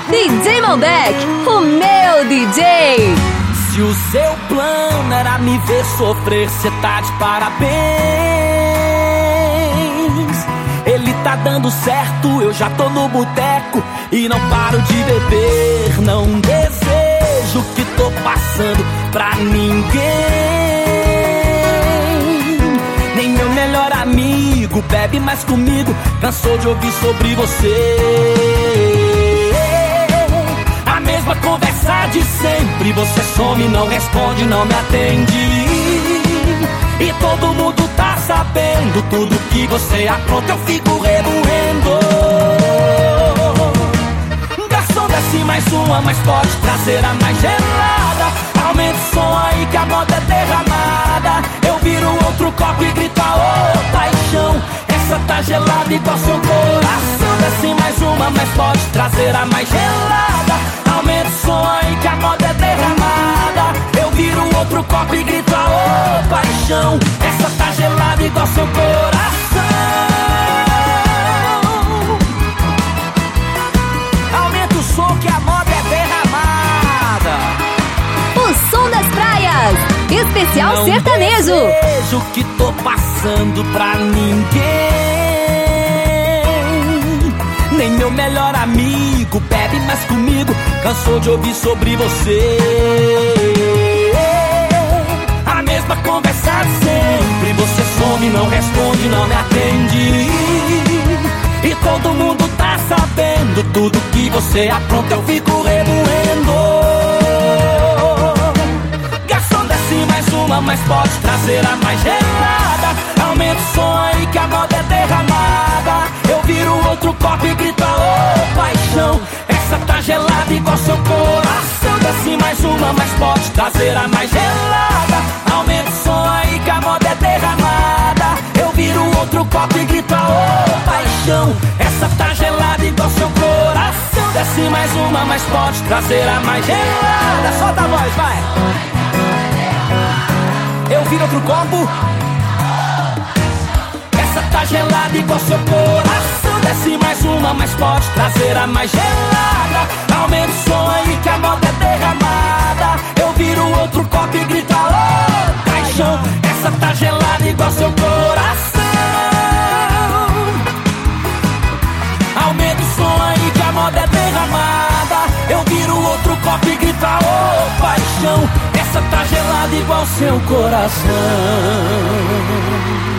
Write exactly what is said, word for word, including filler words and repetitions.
D J Malbec, o meu D J. Se o seu plano era me ver sofrer, cê tá de parabéns. Ele tá dando certo, eu já tô no boteco e não paro de beber. Não desejo o que tô passando pra ninguém. Nem meu melhor amigo bebe mais comigo, cansou de ouvir sobre você. A mesma conversa de sempre, você some, não responde, não me atende. E todo mundo tá sabendo, tudo que você apronta eu fico remoendo. Garçom, desce mais uma, mas pode trazer a mais gelada. Aumenta o som aí que a moda é derramada. Eu viro outro copo e grito, ô paixão, essa tá gelada igual seu coração. Desce mais uma, mas pode trazer a mais gelada. Aumenta o som aí que a moda é derramada. Eu viro outro copo e grito, ô paixão, essa tá gelada igual seu coração. Aumenta o som que a moda é derramada. O som das praias, especial Não sertanejo. Vejo o que tô passando pra ninguém. Nem meu melhor amigo bebe mais comigo, cansou de ouvir sobre você. A mesma conversa de sempre, você some, não responde, não me atende. E todo mundo tá sabendo, tudo que você apronta eu fico remoendo. Garçom, desce mais uma, mas pode trazer a mais gelada. Aumenta o som aí que a moda é derramada. Eu viro outro copo e grito, ô paixão, essa tá gelada igual seu coração. Desce mais uma, mas pode trazer a mais gelada. Aumenta o som aí que a moda é derramada. Eu viro outro copo e grito, ô paixão, essa tá gelada igual seu coração. Desce mais uma, mas pode trazer a mais gelada. Solta a voz, vai. Eu viro outro copo. Essa tá gelada igual seu coração. Desce mais uma, mas pode trazer a mais gelada. Aumenta o som aí que a moda é derramada. Eu viro outro copo e grito, ô paixão, essa tá gelada igual seu coração. Aumenta o som aí que a moda é derramada. Eu viro outro copo e grito, ô paixão, essa tá gelada igual seu coração.